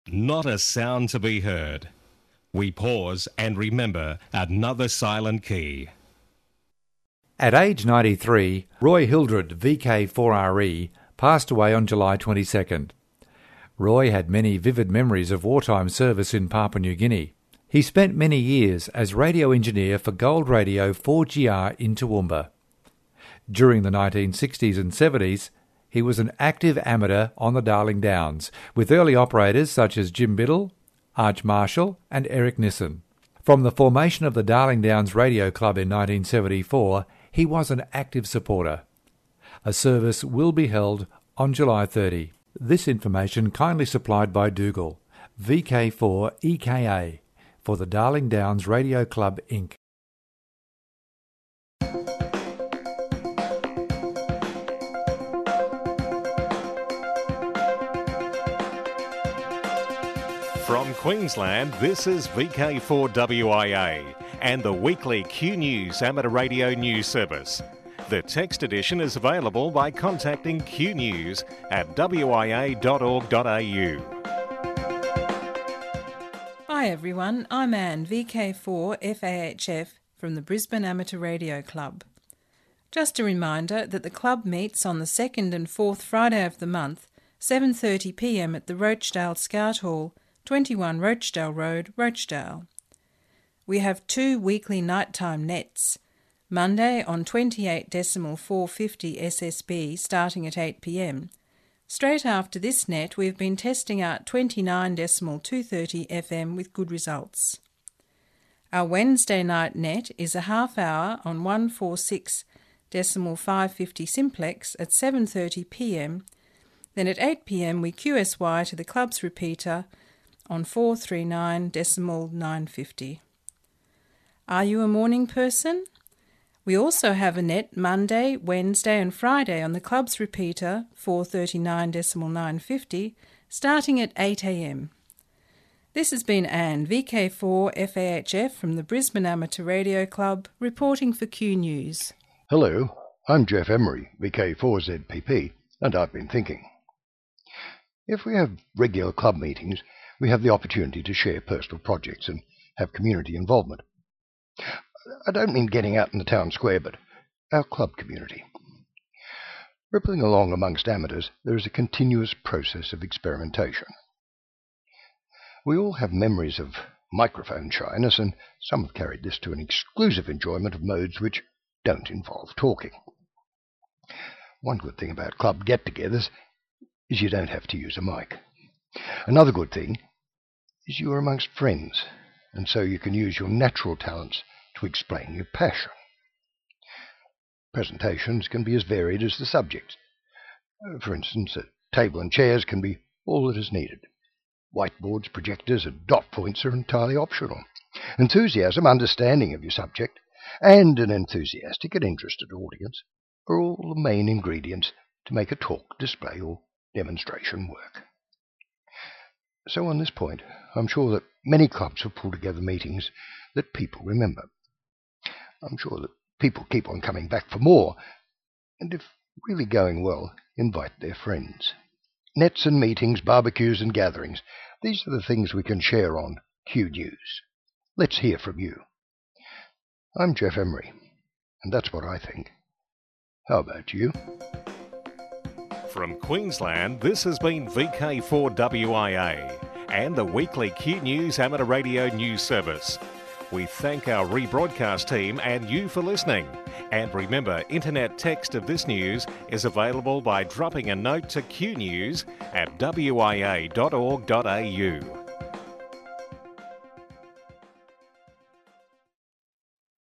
Not a sound to be heard. We pause and remember another silent key. At age 93, Roy Hildred, VK4RE, passed away on July 22nd. Roy had many vivid memories of wartime service in Papua New Guinea. He spent many years as radio engineer for Gold Radio 4GR in Toowoomba. During the 1960s and 70s, he was an active amateur on the Darling Downs, with early operators such as Jim Biddle, Arch Marshall and Eric Nissen. From the formation of the Darling Downs Radio Club in 1974, he was an active supporter. A service will be held on July 30. This information kindly supplied by Dougal, VK4EKA, for the Darling Downs Radio Club Inc. From Queensland, this is VK4WIA and the weekly Q News Amateur Radio News Service. The text edition is available by contacting Q News at wia.org.au. Hi everyone, I'm Anne, VK4FAHF from the Brisbane Amateur Radio Club. Just a reminder that the club meets on the second and fourth Friday of the month, 7:30 p.m. at the Rochdale Scout Hall, 21 Rochdale Road, Rochdale. We have 2 weekly nighttime nets. Monday on 28.450 SSB starting at 8 p.m. Straight after this net, we've been testing out 29.230 FM with good results. Our Wednesday night net is a half hour on 146.550 simplex at 7:30 p.m. Then at 8 p.m. we QSY to the club's repeater on 439.950. Are you a morning person? We also have a net Monday, Wednesday and Friday on the club's repeater 439.950 starting at 8 a.m. This has been Anne, VK4FAHF from the Brisbane Amateur Radio Club, reporting for Q News. Hello, I'm Jeff Emery, VK4ZPP, and I've been thinking. If we have regular club meetings, we have the opportunity to share personal projects and have community involvement. I don't mean getting out in the town square, but our club community. Rippling along amongst amateurs, there is a continuous process of experimentation. We all have memories of microphone shyness, and some have carried this to an exclusive enjoyment of modes which don't involve talking. One good thing about club get-togethers is you don't have to use a mic. Another good thing is you are amongst friends, and so you can use your natural talents to explain your passion. Presentations can be as varied as the subject. For instance, a table and chairs can be all that is needed. Whiteboards, projectors, and dot points are entirely optional. Enthusiasm, understanding of your subject, and an enthusiastic and interested audience are all the main ingredients to make a talk, display, or demonstration work. So on this point, I'm sure that many clubs have pulled together meetings that people remember. I'm sure that people keep on coming back for more, and if really going well, invite their friends. Nets and meetings, barbecues and gatherings, these are the things we can share on Q News. Let's hear from you. I'm Jeff Emery, and that's what I think. How about you? From Queensland, this has been VK4WIA and the weekly Q News Amateur Radio News Service. We thank our rebroadcast team and you for listening. And remember, internet text of this news is available by dropping a note to Q News at wia.org.au.